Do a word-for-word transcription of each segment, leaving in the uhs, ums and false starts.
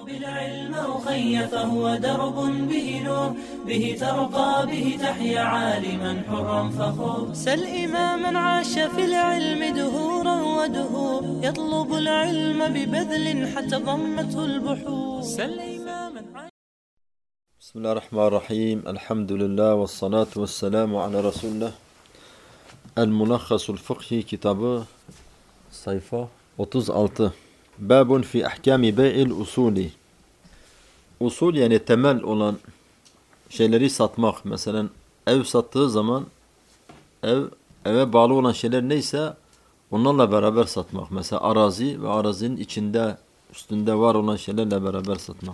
بالعلم أخي فهو درب به نور به ترقى به تحيا عالما حرا فخور سل إماما عاش في العلم دهورا ودهور يطلب العلم ببذل حتى ضمته البحور سل إماما عاش. بسم الله الرحمن الرحيم. الحمد لله والصلاة والسلام على رسول الله. الملخص الفقهي kitabı sayfa otuz altı. Babun fi ahkami bey'il usuli. Usul yani temel olan şeyleri satmak. Mesela ev sattığı zaman ev eve bağlı olan şeyler neyse onlarla beraber satmak. Mesela arazi ve arazinin içinde üstünde var olan şeylerle beraber satmak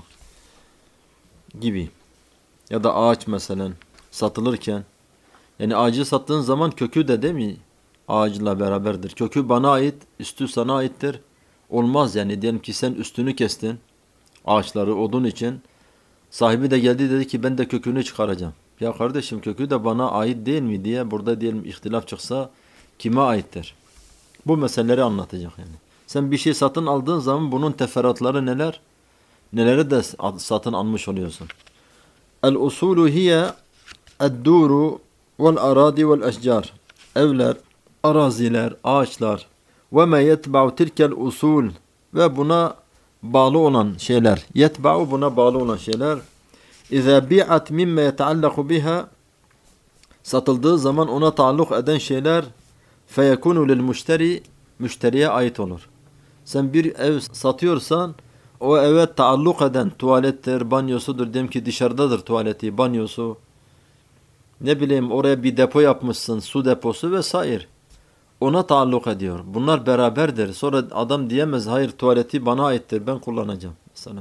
gibi. Ya da ağaç mesela satılırken yani ağacı sattığın zaman kökü de değil mi ağacla beraberdir. Kökü bana ait, üstü sana aittir. Olmaz yani diyelim ki sen üstünü kestin ağaçları odun için. Sahibi de geldi dedi ki ben de kökünü çıkaracağım. Ya kardeşim kökü de bana ait değil mi diye burada diyelim ihtilaf çıksa kime aittir? Bu meseleleri anlatacak yani. Sen bir şey satın aldığın zaman bunun teferruatları neler? Neleri de satın almış oluyorsun. El-usulu hiye ed-duru vel-aradi vel-eşcar. Evler, araziler, ağaçlar ve me yetba'u tilkel usul ve buna bağlı olan şeyler. Yetba'u buna bağlı olan şeyler. İza bi'at mimme yeteallaku biha satıldığı zaman ona taalluk eden şeyler feyekunu lil müşteri müşteriye ait olur. Sen bir ev satıyorsan o eve taalluk eden tuvalettir, banyosudur. Diyelim ki dışarıdadır tuvaleti, banyosu. Ne bileyim oraya bir depo yapmışsın, su deposu vesaire. Ona taalluk ediyor. Bunlar beraberdir. Sonra adam diyemez hayır tuvaleti bana aittir ben kullanacağım. Mesela.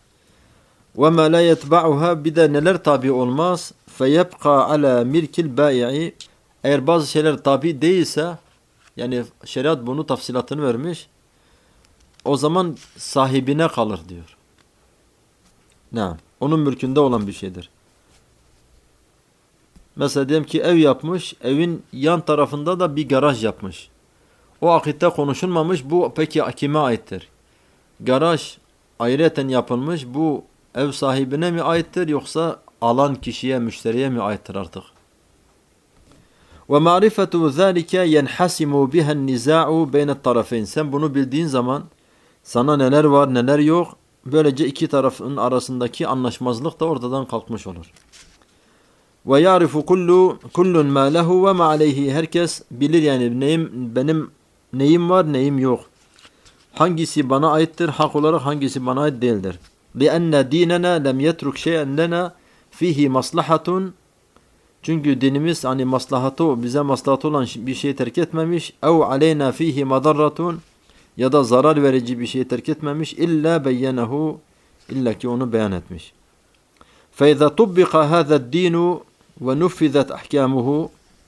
وَمَا لَا يَتْبَعُهَا bir de neler tabi olmaz? فَيَبْقَى عَلَى مِلْكِ الْبَائِعِ eğer bazı şeyler tabi değilse yani şeriat bunu tafsilatını vermiş. O zaman sahibine kalır diyor. Ne? Onun mülkünde olan bir şeydir. Mesela diyelim ki ev yapmış, evin yan tarafında da bir garaj yapmış. O akitte konuşulmamış, bu peki kime aittir? Garaj ayrıyeten yapılmış, bu ev sahibine mi aittir yoksa alan kişiye, müşteriye mi aittir artık? Ve ma'rifetu zâlike yenhasimu bihen nizâ'u beynet tarafeyn. Sen bunu bildiğin zaman sana neler var neler yok, böylece iki tarafın arasındaki anlaşmazlık da ortadan kalkmış olur. Ve ya'rifu kullu kullun ma lehu ve ma aleyhi. Herkes bilir yani neyim benim neyim var neyim yok. Hangisi bana aittir hak olarak hangisi bana ait değildir. Lianne dinena lem yetruk şey'en lena fihi maslahatun. Çünkü dinimiz hani maslahatı bize maslahatı olan bir şey terk etmemiş. Ev aleyna fihi madarratun ya da zarar verici bir şey terk etmemiş. İlla beyyenehu illa ki onu beyan etmiş. فَاِذَا طُبِّقَ هَذَا الدِّينُ وَنُفِّذَتْ اَحْكَامُهُ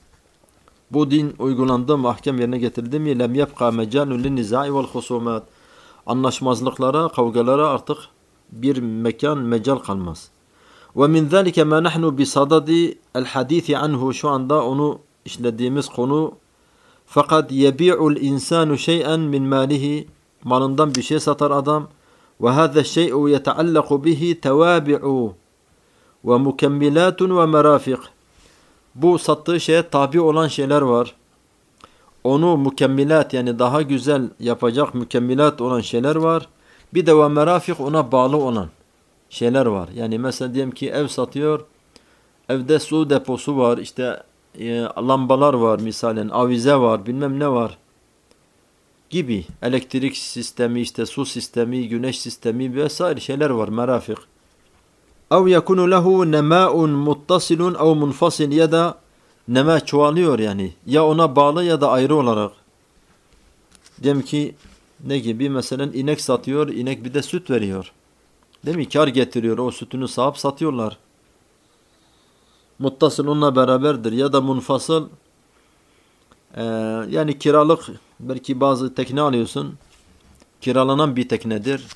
bu din uygulandı mı, ahkam yerine getirildi mi? لَمْ يَبْقَى مَجَالٌ لِلنِّزَاعِ وَالْخُصُومَاتِ anlaşmazlıklara, kavgalara artık bir mekan, mecal kalmaz. وَمِنْ ذَلِكَ مَا نَحْنُ بِصَدَدِ الْحَدِيثِ عَنْهُ şu anda onu işlediğimiz konu fakat يَبِيعُ الْاِنْسَانُ شَيْئًا مِنْ مَالِهِ malından bir şey satar adam وَهَذَا الشَّيْءُ يَتَعَلَّقُ بِهِ تَوَابِعُ ve mukemmilatun ve merafik. Bu sattığı şeye tabi olan şeyler var. Onu mukemmilat yani daha güzel yapacak mükemmilat olan şeyler var. Bir de ve merafik ona bağlı olan şeyler var. Yani mesela diyelim ki ev satıyor. Evde su deposu var. İşte e, lambalar var misalen. Avize var. Bilmem ne var. Gibi. Elektrik sistemi, işte su sistemi, güneş sistemi vesaire şeyler var. Merafik. اَوْ يَكُنُ لَهُ نَمَاءٌ مُتَّصِلٌ اَوْ مُنْفَصِلٌ ya da nema çoğalıyor yani. Ya ona bağlı ya da ayrı olarak. Diyelim ki ne gibi? Mesela inek satıyor, inek bir de süt veriyor. Değil mi? Kar getiriyor. O sütünü sağıp satıyorlar. Muttasıl onunla beraberdir. Ya da munfasıl ee, yani kiralık belki bazı tekne alıyorsun. Kiralanan bir teknedir.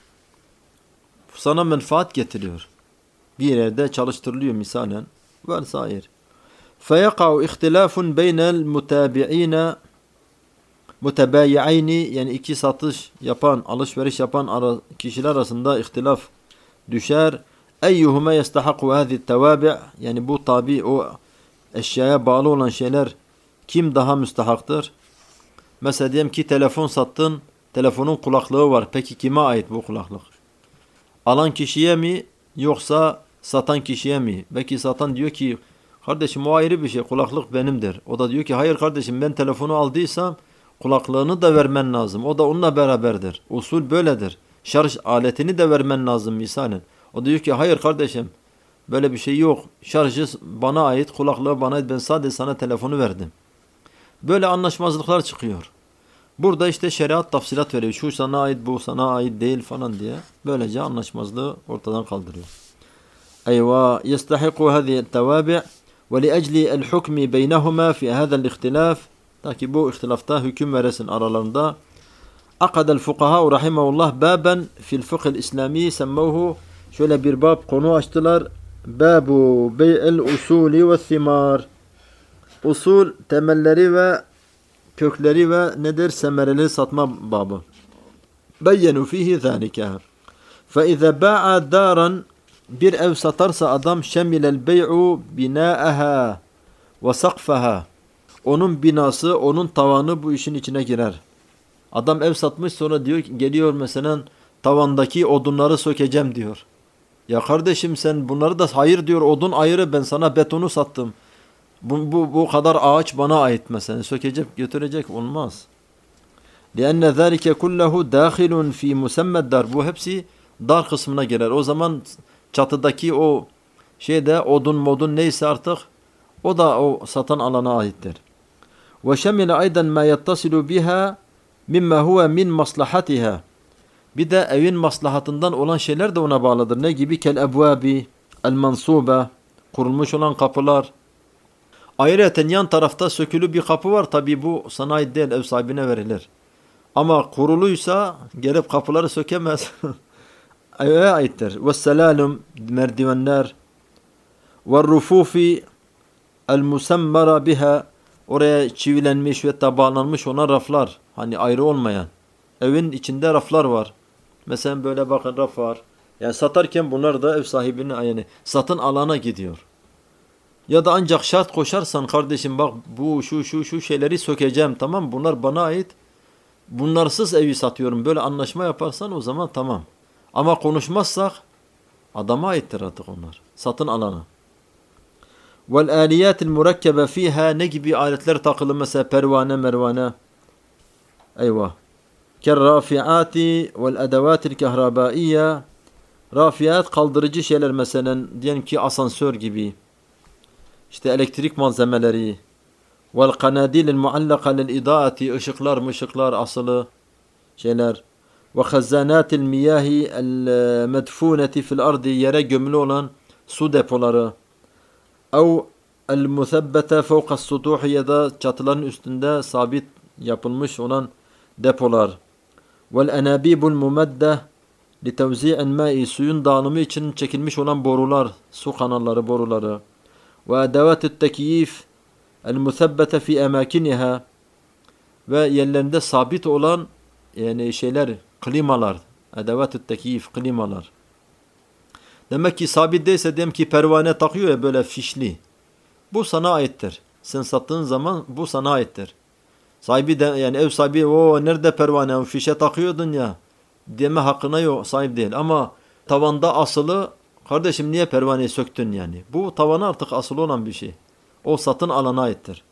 Sana menfaat getiriyor. Bir yerde çalıştırılıyor misalen. Vesaire. فَيَقَعُ اِخْتِلَافٌ بَيْنَ الْمُتَابِعِينَ Mutebayi'ayni yani iki satış yapan, alışveriş yapan ara, kişiler arasında ihtilaf düşer. Eyyuhuma yestahaku hâzi tevabi' yani bu tabi o eşyaya bağlı olan şeyler kim daha müstahaktır? Mesela diyelim ki telefon sattın, telefonun kulaklığı var. Peki kime ait bu kulaklık? Alan kişiye mi yoksa satan kişiye mi? Belki satan diyor ki kardeşim o ayrı bir şey, kulaklık benimdir. O da diyor ki hayır kardeşim ben telefonu aldıysam kulaklığını da vermen lazım. O da onunla beraberdir. Usul böyledir. Şarj aletini de vermen lazım misalen. O diyor ki hayır kardeşim böyle bir şey yok. Şarjı bana ait, kulaklığı bana ait. Ben sadece sana telefonu verdim. Böyle anlaşmazlıklar çıkıyor. Burada işte şeriat tafsilat veriyor. Şu sana ait, bu sana ait değil falan diye. Böylece anlaşmazlığı ortadan kaldırıyor. Eyvah. Yestahiku hâzihi tevabi' ve li ecli el hukmi beynehuma fi hâzel ihtilaf. Ta ki bu ihtilafta hüküm veresin aralarında. Akadel fukaha rahimahullah baben fil fıkhil islami semmevhu. Şöyle bir bab konu açtılar. Babu bey'el usuli ve thimar. Usul temelleri ve kökleri ve nedir? Semereli satma babı. Beyyenu fihi zâlike. Fe izâ ba'a dâran bir ev satarsa adam şemilel bey'u binâeha ve sakfaha. Onun binası, onun tavanı bu işin içine girer. Adam ev satmış sonra diyor geliyor mesela tavandaki odunları sökeceğim diyor. Ya kardeşim sen bunları da hayır diyor odun ayrı ben sana betonu sattım. Bu, bu, bu kadar ağaç bana ait mesela sökecek götürecek olmaz. لِأَنَّ ذَٰلِكَ كُلَّهُ دَاخِلٌ ف۪ي مُسَمَّدْ dar. Bu hepsi dar kısmına girer. O zaman çatıdaki o şeyde odun modun neyse artık o da o satan alana aittir. وَشَمِلَ اَيْضًا مَا يَتَّصِلُ بِهَا مِمَّا هُوَ مِنْ مَصْلَحَتِهَا bir de evin maslahatından olan şeyler de ona bağlıdır. Ne gibi? Kel ebvabi, el mansuba, kurulmuş olan kapılar. Ayrıca yan tarafta sökülü bir kapı var. Tabi bu sana ait değil, ev sahibine verilir. Ama kuruluysa gelip kapıları sökemez. Eve aittir. Ve selalum, merdivenler. Ve rufufi, el musemmara biha, oraya çivilenmiş ve tabanlanmış olan raflar. Hani ayrı olmayan. Evin içinde raflar var. Mesela böyle bakın raf var. Yani satarken bunlar da ev sahibinin yani satın alana gidiyor. Ya da ancak şart koşarsan kardeşim bak bu şu şu şu şeyleri sökeceğim tamam bunlar bana ait. Bunlarsız evi satıyorum böyle anlaşma yaparsan o zaman tamam. Ama konuşmazsak adama aittir artık onlar. Satın alana. Vel aliyatil murakkebe fiha ne gibi aletler takılı mesela pervane mervane. Eyvah. Kerrafiati vel edevatil kehrabaiye. Rafiat kaldırıcı şeyler mesela diyelim ki asansör gibi. İşte elektrik malzemeleri. Vel kanadilil muallaka lil idaati ışıklar mışıklar asılı şeyler. Ve hazzanatil miyahi el medfuneti fil ardi yere gömülü olan su depoları. Ev el muthebbete fevkas sutuhi ya da çatıların üstünde sabit yapılmış olan depolar. Vel enabibul mumedde li tevzi'in ma'i suyun dağılımı için çekilmiş olan borular, su kanalları, boruları. Ve edevatü't tekyif el muthebbete fi emakiniha ve yerlerinde sabit olan yani şeyler, klimalar, edevatü't tekyif, klimalar. Demek ki sabit değilse diyelim ki pervane takıyor ya böyle fişli. Bu sana aittir. Sen sattığın zaman bu sana aittir. Sahibi de yani ev sahibi o nerede pervane fişe takıyordun ya deme hakkına yok sahip değil ama tavanda asılı kardeşim niye pervaneyi söktün yani. Bu tavana artık asılı olan bir şey. O satın alana aittir.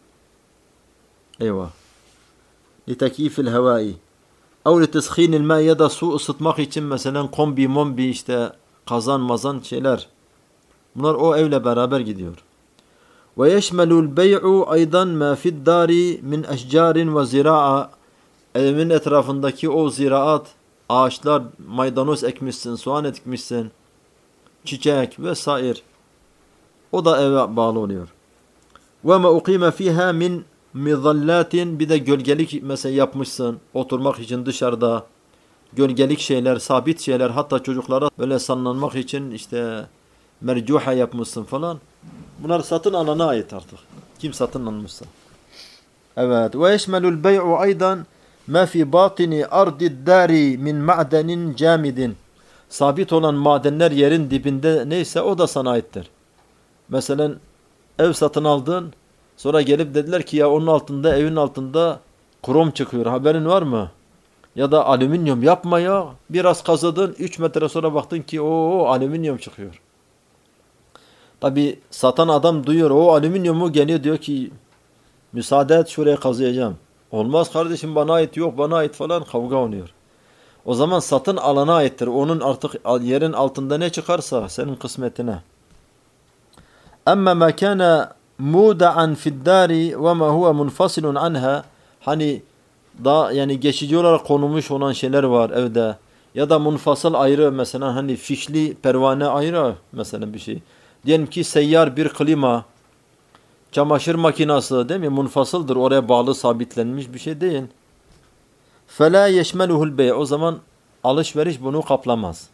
Eyvah. Litekifil havai. Ev liteshinil ma ya da su ısıtmak için mesela kombi mombi işte kazan mazan şeyler. Bunlar o evle beraber gidiyor. Ve yeşmelul bey'u aydan ma fid dari min eşcarin ve zira'a. Evin etrafındaki o ziraat, ağaçlar, maydanoz ekmişsin, soğan ekmişsin, çiçek vesaire. O da eve bağlı oluyor. Ve ma uqime fiha min mizallatin bir de gölgelik mesela yapmışsın, oturmak için dışarıda. Gölgelik şeyler, sabit şeyler hatta çocuklara böyle sallanmak için işte mercuha yapmışsın falan. Bunlar satın alana ait artık. Kim satın almışsa. Evet. Ve yeşmelul bey'u aydan ma fi batini ardi dari min ma'denin camidin. Sabit olan madenler yerin dibinde neyse o da sana aittir. Mesela ev satın aldın, sonra gelip dediler ki ya onun altında, evin altında krom çıkıyor, haberin var mı? Ya da alüminyum, yapma ya. Biraz kazıdın, üç metre sonra baktın ki o alüminyum çıkıyor. Tabi satan adam duyuyor, o alüminyumu geliyor diyor ki müsaade et şuraya kazıyacağım. Olmaz kardeşim, bana ait, yok bana ait falan, kavga oluyor. O zaman satın alana aittir. Onun artık yerin altında ne çıkarsa senin kısmetine. Amma ma kana muda'an fi'd dari ve ma huwa munfasilun anha, hani da yani geçici olarak konulmuş olan şeyler var evde ya da munfasıl ayrı, mesela hani fişli pervane ayrı, mesela bir şey. Diyelim ki seyyar bir klima, çamaşır makinası, değil mi? Munfasıldır, oraya bağlı, sabitlenmiş bir şey değil. فَلَا يَشْمَلُهُ الْبَيْعُ, o zaman alışveriş bunu kaplamaz.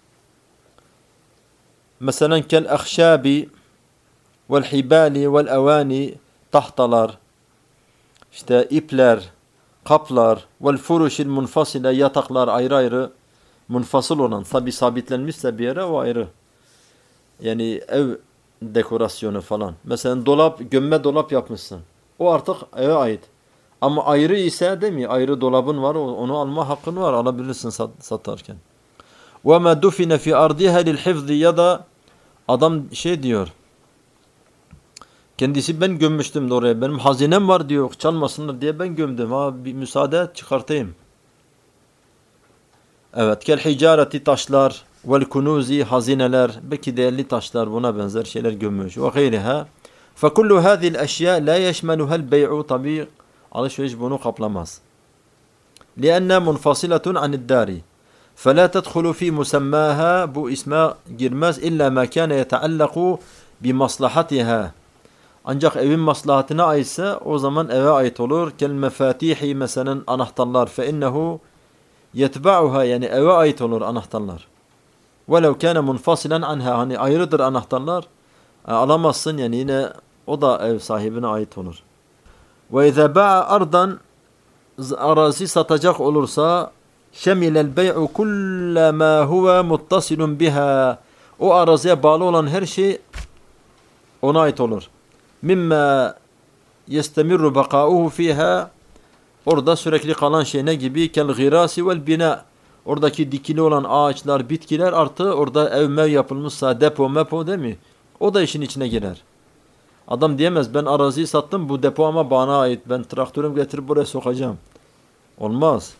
Mesela kel ahşabi vel hibali vel evani, tahtalar, işte ipler, kaplar, vel furuşil munfasile, yataklar ayrı ayrı, munfasıl olan, tabi sabitlenmişse bir yere o ayrı. Yani ev dekorasyonu falan. Mesela dolap, gömme dolap yapmışsın. O artık eve ait. Ama ayrı ise, değil mi? Ayrı dolabın var, onu alma hakkın var, alabilirsin sat, satarken. وَمَا دُفِنَ فِي أَرْضِهَا لِلْحِفْظِ, ya da adam şey diyor, kendisi ben gömmüştüm de oraya, benim hazinem var diyor, çalmasınlar diye ben gömdüm, ha bir müsaade et çıkartayım. Evet, kel hicareti, taşlar, vel kunuzi, hazineler, belki değerli taşlar, buna benzer şeyler gömmüş. Ve gayriha. فَكُلُّ هَذِي الْأَشْيَاء لَا يَشْمَلُهَا الْبَيْعُ, tabi alışveriş bunu kaplamaz. لِأَنَّا مُنْفَصِلَةٌ عَنِ الدَّارِ فَلَا تَدْخُلُ فِي مُسَمَّاهَا, bu isme girmez illa مَا كَانَ يَتَعَلَّقُ بِمَصْلَحَتِهَا, ancak evin maslahatına aitse o zaman eve ait olur. Kel mefatihi, mesela anahtarlar, فَاِنَّهُ يَتْبَعُهَا, yani eve ait olur anahtarlar. وَلَوْ كَانَ مُنْفَصِلًا عَنْهَا, hani ayrıdır anahtarlar, alamazsın, yani yine o da ev sahibine ait olur. وَاِذَا بَاعَ أَرْضًا, arazi satacak olursa شَمِلَ الْبَيْعُ كُلَّ مَا هُوَ مُتَّصِلٌ بِهَا, o araziye bağlı olan her şey ona ait olur. مِمَّا يَسْتَمِرُّ بَقَاؤُهُ فِيهَا, orada sürekli kalan şey ne gibi? كَالْغِرَاسِ وَالْبِنَاءِ, oradaki dikili olan ağaçlar, bitkiler, artı orada ev mev yapılmışsa, depo mepo, değil mi? O da işin içine girer. Adam diyemez ben araziyi sattım, bu depo ama bana ait, ben traktörüm getirip buraya sokacağım. Olmaz.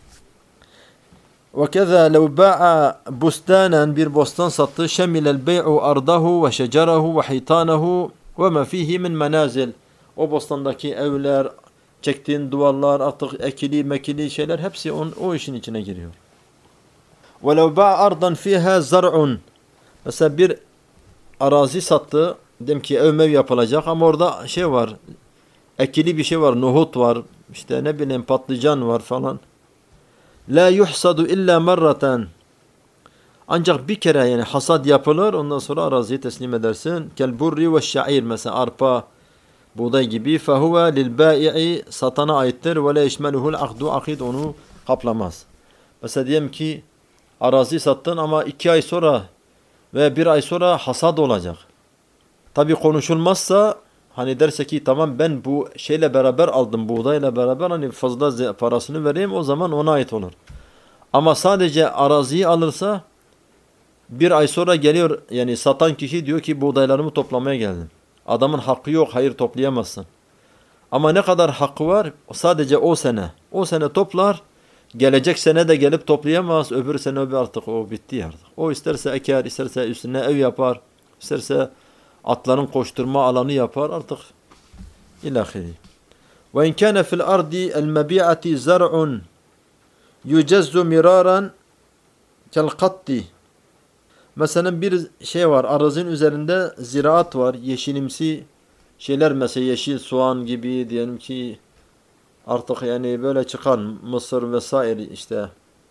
وَكَذَا لَوْ بَاعَ بُسْتَانًا, bir bostan sattı, شَمِلَ الْبَيْعُ أَرْضَهُ وَشَجَرَهُ وَحِيطَانَهُ وَمَا فِيهِ مِنْ مَنَازِلِ, o bostandaki evler, çektiğin duvarlar, artık ekili mekili şeyler, hepsi on, o işin içine giriyor. وَلَوْ بَاعَ أَرْضًا فِيهَا زَرْعٌ, mesela bir arazi sattı, dedim ki ev mev yapılacak ama orada şey var, ekili bir şey var, nohut var, işte ne bileyim patlıcan var falan. La yuhsadu illa marratan, ancak bir kere yani hasat yapılır, ondan sonra araziyi teslim edersin. Kel burri ve şair, mesela arpa, buğday gibi. Fehuve lil bâi'i, satana aittir. Ve la yeşmeluhul akdu, akid onu kaplamaz. Mesela diyelim ki arazi sattın ama iki ay sonra ve bir ay sonra hasat olacak. Tabi konuşulmazsa, hani derse ki tamam ben bu şeyle beraber aldım, buğdayla beraber, hani fazla parasını vereyim, o zaman ona ait olur. Ama sadece araziyi alırsa bir ay sonra geliyor, yani satan kişi diyor ki buğdaylarımı toplamaya geldim. Adamın hakkı yok, hayır toplayamazsın. Ama ne kadar hakkı var? Sadece o sene. O sene toplar, gelecek sene de gelip toplayamaz, öbür sene öbür artık o bitti artık. O isterse eker, isterse üstüne ev yapar, isterse atların koşturma alanı yapar artık. İlahiri. Ve in kana fil ardi el mebi'ati zar'un yucazzu miraran kel qatti. Mesela bir şey var, arazinin üzerinde ziraat var, yeşilimsi şeyler, mesela yeşil soğan gibi, diyelim ki artık yani böyle çıkan mısır vesaire, işte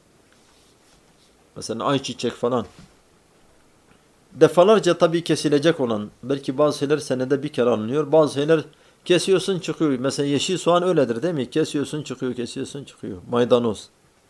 mesela ayçiçek falan. Defalarca tabii kesilecek olan, belki bazı şeyler senede bir kere alınıyor, bazı şeyler Kesiyorsun çıkıyor. Mesela yeşil soğan öyledir değil mi? Kesiyorsun çıkıyor, kesiyorsun çıkıyor. Maydanoz.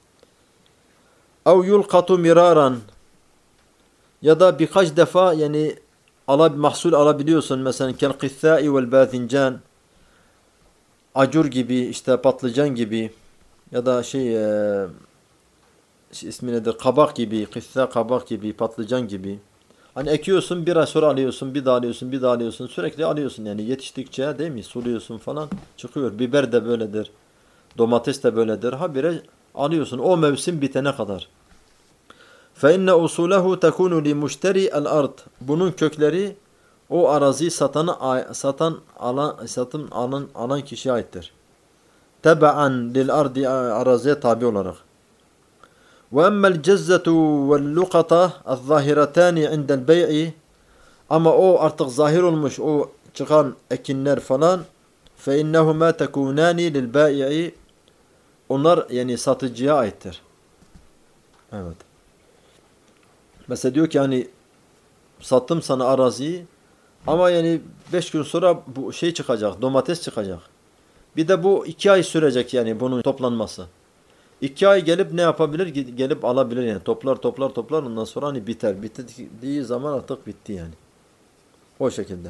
Ev yulqatu miraran. Ya da birkaç defa yani alab mahsul alabiliyorsun. Mesela kel qithai vel bazincan. Acur gibi, işte patlıcan gibi ya da şey, e, şey ismi nedir? Kabak gibi, kıssa kabak gibi, patlıcan gibi. Hani ekiyorsun, bir ay sonra alıyorsun, bir daha alıyorsun, bir daha alıyorsun. Sürekli alıyorsun yani yetiştikçe değil mi? Suluyorsun falan çıkıyor. Biber de böyledir. Domates de böyledir. Habire alıyorsun o mevsim bitene kadar. فَاِنَّ اُصُولَهُ تَكُونُ لِمُشْتَرِي الْاَرْضِ Bunun kökleri o araziyi satanı, satan alan, satın alan, alan kişiye aittir. Tebe'an lil ardi araziye tabi olarak. Ve emmel cezzetu vel lukata az-zahiratani indel bey'i ama o artık zahir olmuş o çıkan ekinler falan fe innehuma tekunani lil bai'i onlar yani satıcıya aittir. Evet. Mesela diyor ki hani sattım sana araziyi ama yani beş gün sonra bu şey çıkacak, domates çıkacak. Bir de bu iki ay sürecek yani bunun toplanması. İki ay gelip ne yapabilir? Gelip alabilir yani. Toplar toplar toplar ondan sonra hani biter. Bittiği zaman artık bitti yani. O şekilde.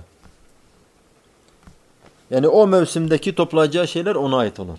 Yani o mevsimdeki toplayacağı şeyler ona ait olur.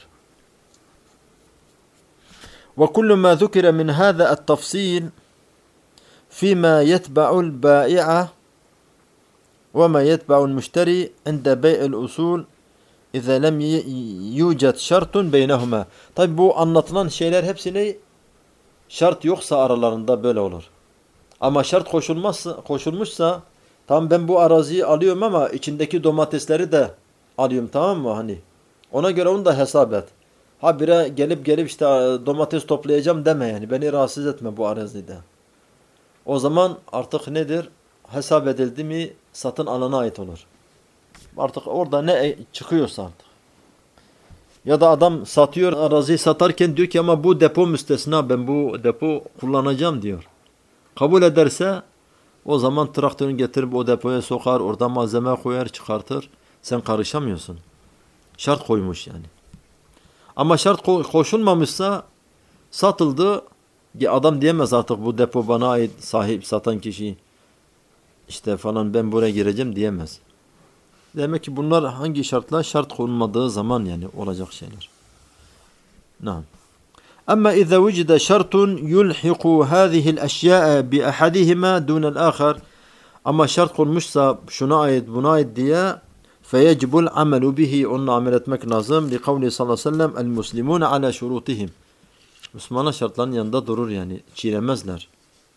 وَكُلُّ مَا ذُكِرَ مِنْ هَذَا التَّفْصِيلِ فِيمَا يَتْبَعُ الْبَائِعَ وَمَا يَتْبَعُ الْمُشْتَرِي عِنْدَ بَيْعِ الْأُصُولِ اِذَا لَمْ يُوجَدْ شَرْطٌ بَيْنَهُمَا Tabi bu anlatılan şeyler hepsini şart yoksa aralarında böyle olur. Ama şart koşulmazsa, koşulmuşsa tamam ben bu araziyi alıyorum ama içindeki domatesleri de alıyorum tamam mı hani? Ona göre onu da hesap et. Habire gelip gelip işte domates toplayacağım deme yani. Beni rahatsız etme bu arazide. O zaman artık nedir? Hesap edildi mi satın alana ait olur. Artık orada ne çıkıyorsa artık. Ya da adam satıyor araziyi satarken diyor ki ama bu depo müstesna ben bu depo kullanacağım diyor. Kabul ederse o zaman traktörünü getirip o depoya sokar orada malzeme koyar çıkartır. Sen karışamıyorsun. Şart koymuş yani. Ama şart koşulmamışsa satıldı. Adam diyemez artık bu depo bana ait sahip satan kişi işte falan ben buraya gireceğim diyemez. Demek ki bunlar hangi şartlar? Şart konulmadığı zaman yani olacak şeyler. Naam. Ama iza vücide şartun yulhiqu hâzihil eşyâ'e bi ahadihima dunel âkhar ama şart konmuşsa şuna ait buna ait diye feyecibul amelu bihi onunla amel etmek lazım. Li kavli sallallahu aleyhi ve sellem el muslimune ala şurutihim. Müslümanlar şartların yanında durur yani çiğnemezler.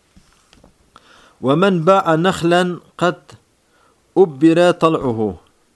Ve men ba'a nahlen kad ubbira tal'uhu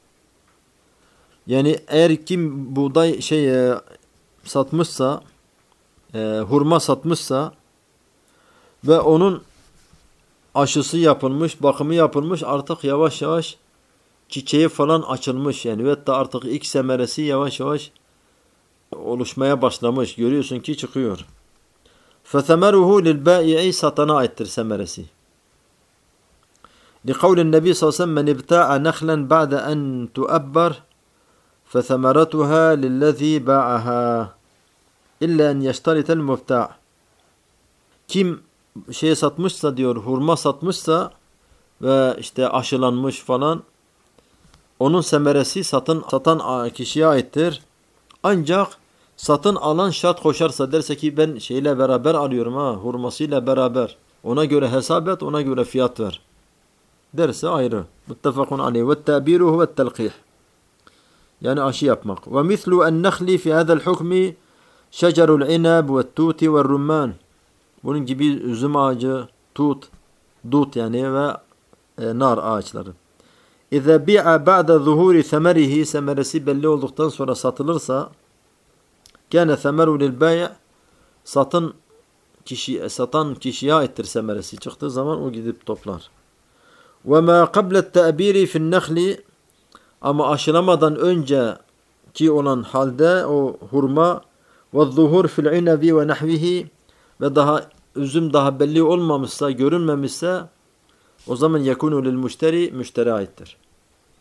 yani eğer kim buğday şey e, satmışsa e, hurma satmışsa ve onun aşısı yapılmış, bakımı yapılmış artık yavaş yavaş çiçeği falan açılmış yani ve da artık ilk semeresi yavaş yavaş oluşmaya başlamış. Görüyorsun ki çıkıyor. فَثَمَرُهُ لِلْبَائِعِ satana aittir semeresi. لِقَوْلِ النَّبِي صلى الله عليه وسلم مَنْ اِبْتَاعَ نَخْلًا بَعْدَ أَنْ تُؤَبَّرْ فَثَمَرَتُهَا لِلَّذ۪ي بَاعَهَا اِلَّا اَنْ يَشْتَرِتَ الْمُبْتَاعِ Kim şey satmışsa diyor, hurma satmışsa ve işte aşılanmış falan onun semeresi satın satan kişiye aittir. Ancak satın alan şart koşarsa derse ki ben şeyle beraber alıyorum ha hurmasıyla beraber ona göre hesap et ona göre fiyat ver derse ayrı. Muttefakun aleyh ve tabiruhu ve telqih yani aşı yapmak. Ve mislu en nehli fi hadal hukmi şecerul inab ve tuti ve rumman bunun gibi üzüm ağacı, tut, dut yani ve e, nar ağaçları. İza bi'a ba'da zuhuri semerihi semeresi belli olduktan sonra satılırsa kâne semeru lil bay' satın kişi satan kişiye aittir semeresi çıktığı zaman o gidip toplar. Ve ma qabla ta'biri fi'n nehli ama aşılamadan önce ki olan halde o hurma ve zuhur fil inabi ve nahvihi ve daha üzüm daha belli olmamışsa görünmemişse o zaman yekunu lil müşteri müşteri aittir.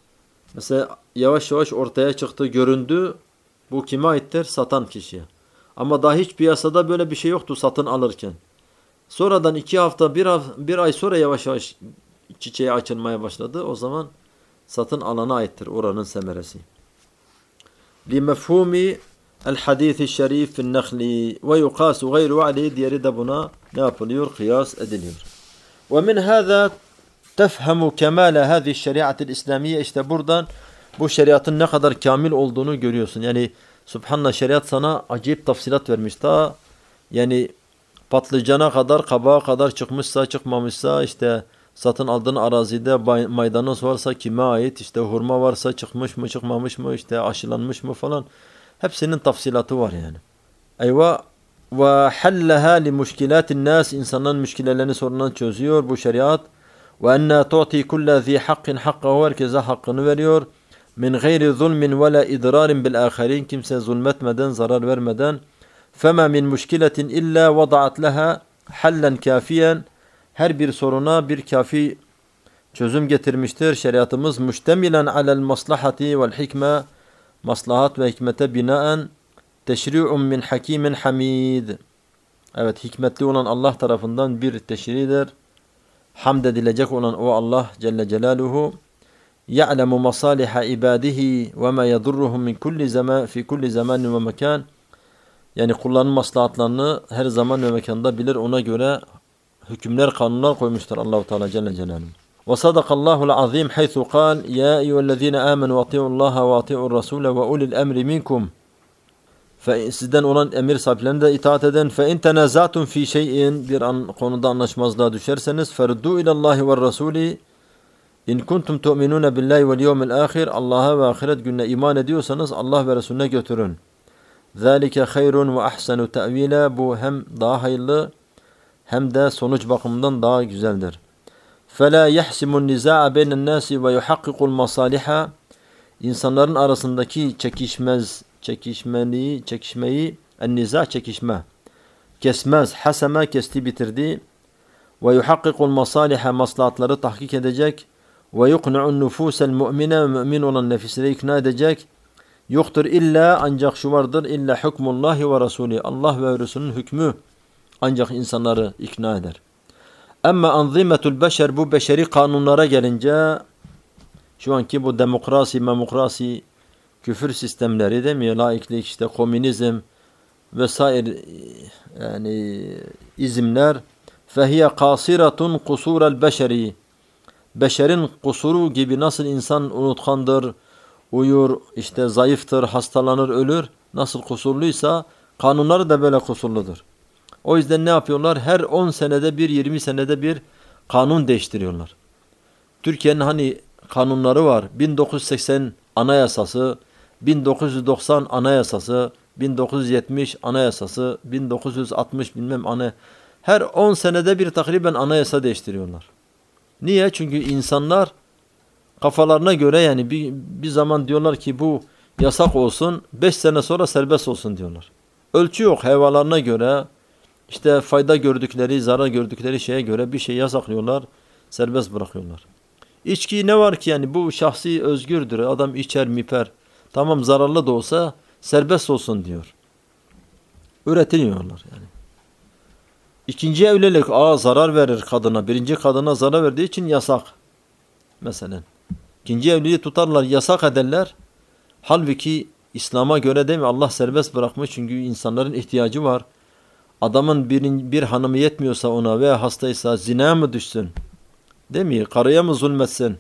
Mesela yavaş yavaş ortaya çıktı, göründü. Bu kime aittir? Satan kişiye. Ama daha hiç piyasada böyle bir şey yoktu satın alırken. Sonradan iki hafta, bir, hafta, bir ay sonra yavaş yavaş çiçeği açılmaya başladı. O zaman satın alana aittir oranın semeresi. لِمَفْهُومِ الْحَدِيثِ الشَّرِيفِ فِي النَّخْلِ وَيُقَاسُ غَيْرُ عَلَيْهِ diğeri de buna ne yapılıyor? Kıyas ediliyor. وَمِنْ هَذَا تَفْهَمُ كَمَالَ هَذِي الشَّرِيعَةِ الْإِسْلَامِيَّةِ İşte buradan bu şeriatın ne kadar kamil olduğunu görüyorsun. Yani Subhanallah, şeriat sana acayip tafsilat vermiş. Ta yani patlıcana kadar, kabağa kadar çıkmışsa çıkmamışsa, işte satın aldığın arazide maydanoz varsa kime ait, işte hurma varsa çıkmış mı çıkmamış mı, işte aşılanmış mı falan. Hepsinin tafsilatı var yani. Eyvah. Ve hallaha li muşkilatin nas, insanların müşkilelerini, sorunlarını çözüyor bu şeriat. Ve enna tu'ti kulla zi hakkin hakkahu, herkese hakkını veriyor. Min gayri zulmin ve la idrarin bil ahirin, kimse zulmetmeden, zarar vermeden. Fema min müşkiletin illa vada'at laha hallen kafiyen, her bir soruna bir kafi çözüm getirmiştir. Şeriatımız müştemilen alel maslahati vel hikme, maslahat ve hikmete binaen teşri'un min hakimin hamid. Evet, hikmetli olan Allah tarafından bir teşri'dir. Hamd edilecek olan o Allah Celle Celaluhu. Ya'lemu masaliha ibadihi ve ma yadurruhum min kulli zaman fi kulli zamanin ve mekan. Yani kulların maslahatlarını her zaman ve mekanda bilir. Ona göre hükümler, kanunlar koymuştur Allah Teala Celle Celaluhu. Ve sadakallahu'l azim haythu kal ya eyyühellezine amenu atiullaha ve atiur rasule ve ulil emri minkum. Sizden olan emir sahiplerine de itaat eden. Fe in tenaza'tum fi şey'in, bir an, konuda anlaşmazlığa düşerseniz, feruddu ilallahi ve rasuli in kuntum tu'minun billahi vel yevmil ahir, Allah'a ve ahiret gününe iman ediyorsanız Allah ve Resulüne götürün. Zalike hayrun ve ahsenu ta'vila, bu hem daha hayırlı hem de sonuç bakımından daha güzeldir. Fela yahsimun niza'a beynen nasi ve yuhakkikul masaliha, insanların arasındaki çekişmez çekişmeliği, çekişmeyi, en-niza çekişme kesmez, haseme kesti bitirdi. Ve yuhakkikul masaliha, maslahatları tahkik edecek. Ve yuknu'un nufusel mu'mine, mümin olan nefisleri ikna edecek. Yoktur illa, ancak şu vardır, illa hukmullahi ve rasulü, Allah ve Resulünün hükmü ancak insanları ikna eder. Ama anzimetul beşer, bu beşeri kanunlara gelince, şu anki bu demokrasi, memokrasi, küfür sistemleri değil mi? Laiklik, işte komünizm vesaire, yani izimler, fehiye kasiratun kusurel beşeri, beşerin kusuru gibi, nasıl insan unutkandır, uyur, işte zayıftır, hastalanır, ölür, nasıl kusurluysa kanunları da böyle kusurludur. O yüzden ne yapıyorlar? Her on senede bir, yirmi senede bir kanun değiştiriyorlar. Türkiye'nin hani kanunları var. bin dokuz yüz seksen Anayasası, bin dokuz yüz doksan Anayasası, bin dokuz yüz yetmiş Anayasası, bin dokuz yüz altmış bilmem ana. Her on senede bir takriben anayasa değiştiriyorlar. Niye? Çünkü insanlar kafalarına göre, yani bir, bir zaman diyorlar ki bu yasak olsun, beş sene sonra serbest olsun diyorlar. Ölçü yok, hevalarına göre, işte fayda gördükleri, zarar gördükleri şeye göre bir şey yasaklıyorlar, serbest bırakıyorlar. İçki ne var ki, yani bu şahsi özgürdür. Adam içer miper, tamam zararlı da olsa serbest olsun diyor. Üretiliyorlar yani. İkinci evlilik, aa zarar verir kadına. Birinci kadına zarar verdiği için yasak. Mesela. İkinci evliliği tutarlar, yasak ederler. Halbuki İslam'a göre değil mi? Allah serbest bırakmış, çünkü insanların ihtiyacı var. Adamın bir, bir hanımı yetmiyorsa ona veya hastaysa zinaya mı düşsün? Değil mi? Karıya mı zulmetsin?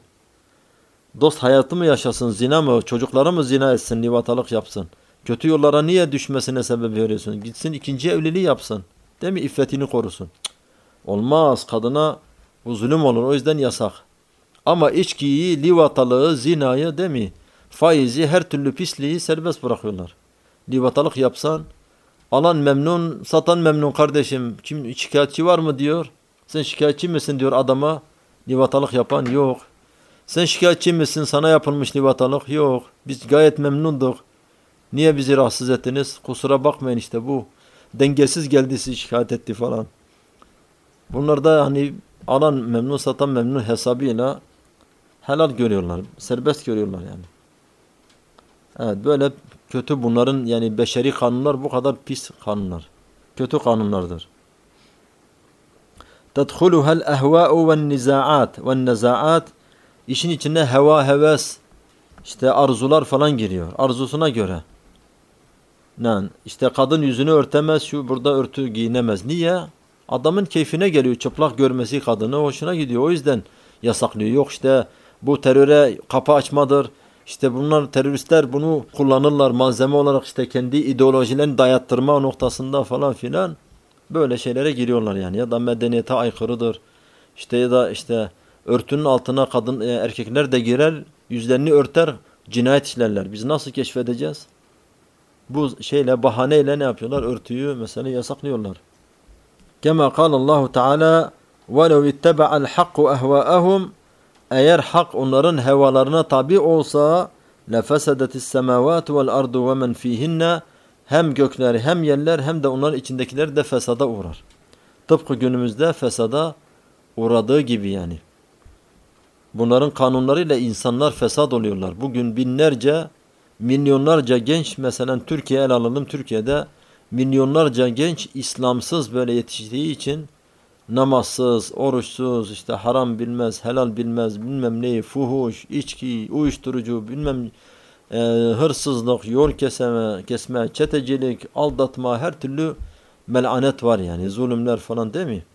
Dost hayatı mı yaşasın? Zina mı? Çocuklara mı zina etsin? Livatalık yapsın? Kötü yollara niye düşmesine sebep veriyorsun? Gitsin ikinci evliliği yapsın. Değil mi? İffetini korusun. Cık. Olmaz. Kadına bu zulüm olur. O yüzden yasak. Ama içkiyi, livatalığı, zinayı, değil mi? Faizi, her türlü pisliği serbest bırakıyorlar. Livatalık yapsan, alan memnun, satan memnun kardeşim. Kim şikayetçi var mı diyor. Sen şikayetçi misin diyor adama. Livatalık yapan yok. Sen şikayetçi misin, sana yapılmış livatalık? Yok. Biz gayet memnunduk. Niye bizi rahatsız ettiniz? Kusura bakmayın, işte bu dengesiz geldi, sizi şikayet etti falan. Bunlar da hani alan memnun, satan memnun hesabıyla helal görüyorlar. Serbest görüyorlar yani. Evet, böyle kötü bunların yani beşeri kanunlar bu kadar pis kanunlar. Kötü kanunlardır. تَدْخُلُهَا الْاَهْوَاءُ وَالنِّزَاعَاتِ وَالنَّزَاعَاتِ İşin içine heva, heves, işte arzular falan giriyor. Arzusuna göre. Yani işte kadın yüzünü örtemez, şu burada örtü giyinemez. Niye? Adamın keyfine geliyor. Çıplak görmesi kadını hoşuna gidiyor. O yüzden yasaklıyor. Yok işte bu teröre kapı açmadır. İşte bunlar teröristler bunu kullanırlar malzeme olarak işte kendi ideolojilerini dayattırma noktasında falan filan. Böyle şeylere giriyorlar yani. Ya da medeniyete aykırıdır. İşte ya da işte örtünün altına kadın e, erkekler de girer, yüzlerini örter, cinayet işlerler. Biz nasıl keşfedeceğiz? Bu şeyle bahaneyle ne yapıyorlar? Örtüyü mesela yasaklıyorlar. Kema kâlallahu Teala وَلَوْ اِتَّبَعَ الْحَقُّ اَهْوَاءَهُمْ Eğer hak onların hevalarına tabi olsa لَفَسَدَتِ السَّمَاوَاتُ وَالْاَرْضُ وَمَنْ ف۪يهِنَّ Hem gökler hem yerler hem de onların içindekiler de fesada uğrar. Tıpkı günümüzde fesada uğradığı gibi yani. Bunların kanunlarıyla insanlar fesat oluyorlar. Bugün binlerce, milyonlarca genç mesela Türkiye ele alalım. Türkiye'de milyonlarca genç İslamsız böyle yetiştiği için namazsız, oruçsuz, işte haram bilmez, helal bilmez, bilmem neyi, fuhuş, içki, uyuşturucu, bilmem e, hırsızlık, yol kesme, kesme, çetecilik, aldatma, her türlü melanet var yani, zulümler falan değil mi?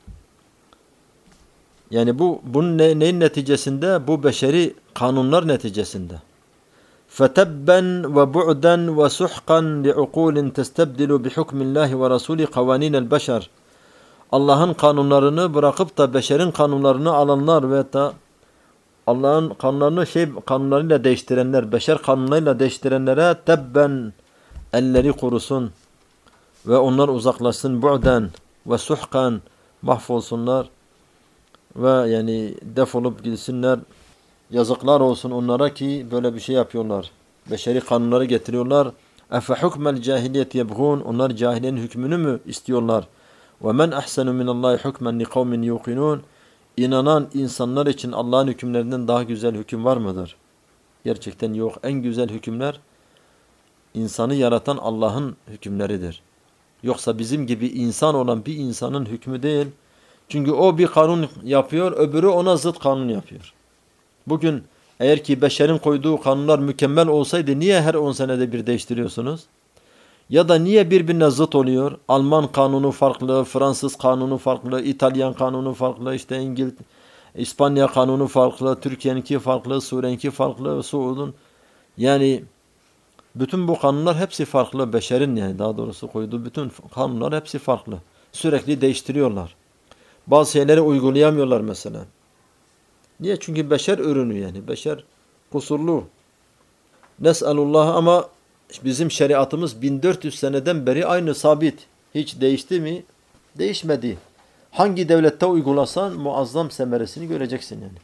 Yani bu bunun ne, neyin neticesinde? Bu beşeri kanunlar neticesinde. فَتَبًّا وَبُعْدًا وَسُحْقًا لِعُقُولٍ تَسْتَبْدِلُ بِحُكْمِ اللّٰهِ وَرَسُولِ قَوَانِينَ الْبَشَرِ Allah'ın kanunlarını bırakıp da beşerin kanunlarını alanlar ve da Allah'ın kanunlarını şey kanunlarıyla değiştirenler, beşer kanunlarıyla değiştirenlere tebben elleri kurusun ve onlar uzaklaşsın bu'den ve suhkan mahvolsunlar ve yani defolup gitsinler. Yazıklar olsun onlara ki böyle bir şey yapıyorlar. Beşeri kanunları getiriyorlar. Efe hukmel cahiliyet yebğun. Onlar cahiliyenin hükmünü mü istiyorlar? Ve men ahsenu minallahi hukmen li kavmin yuqinun. İnanan insanlar için Allah'ın hükümlerinden daha güzel hüküm var mıdır? Gerçekten yok. En güzel hükümler insanı yaratan Allah'ın hükümleridir. Yoksa bizim gibi insan olan bir insanın hükmü değil. Çünkü o bir kanun yapıyor, öbürü ona zıt kanun yapıyor. Bugün eğer ki beşerin koyduğu kanunlar mükemmel olsaydı niye her on senede bir değiştiriyorsunuz? Ya da niye birbirine zıt oluyor? Alman kanunu farklı, Fransız kanunu farklı, İtalyan kanunu farklı, işte İngiliz, İspanya kanunu farklı, Türkiye'ninki farklı, Suriye'ninki farklı, Suud'un. Yani bütün bu kanunlar hepsi farklı. Beşerin yani daha doğrusu koyduğu bütün kanunlar hepsi farklı. Sürekli değiştiriyorlar. Bazı şeyleri uygulayamıyorlar mesela. Niye? Çünkü beşer ürünü yani. Beşer kusurlu. Nes'alullah ama bizim şeriatımız bin dört yüz seneden beri aynı sabit. Hiç değişti mi? Değişmedi. Hangi devlette uygulasan muazzam semeresini göreceksin yani.